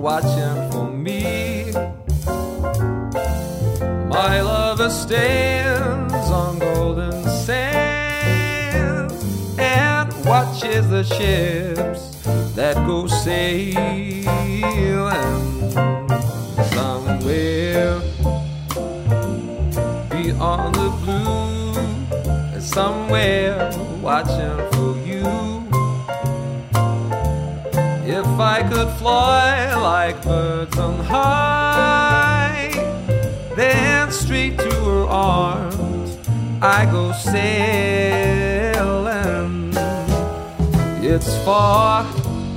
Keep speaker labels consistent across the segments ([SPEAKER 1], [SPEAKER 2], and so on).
[SPEAKER 1] watching for me. My lover stands on golden sands and watches the ships that go sailing somewhere beyond the blue, somewhere watching for you. If I could fly like birds on high, then straight to her arms I go sailing. It's far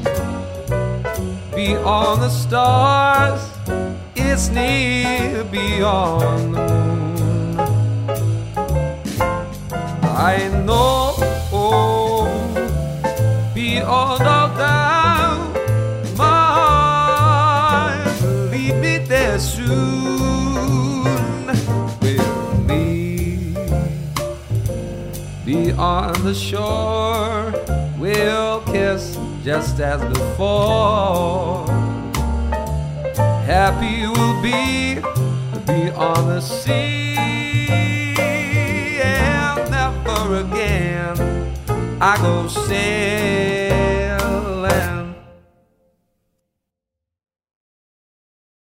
[SPEAKER 1] beyond the stars, it's near beyond the moon. I know beyond all doubt, my heart will lead me there soon. We'll meet beyond the shore, we'll kiss just as before. Happy we'll be beyond the sea, and never again I go sailing.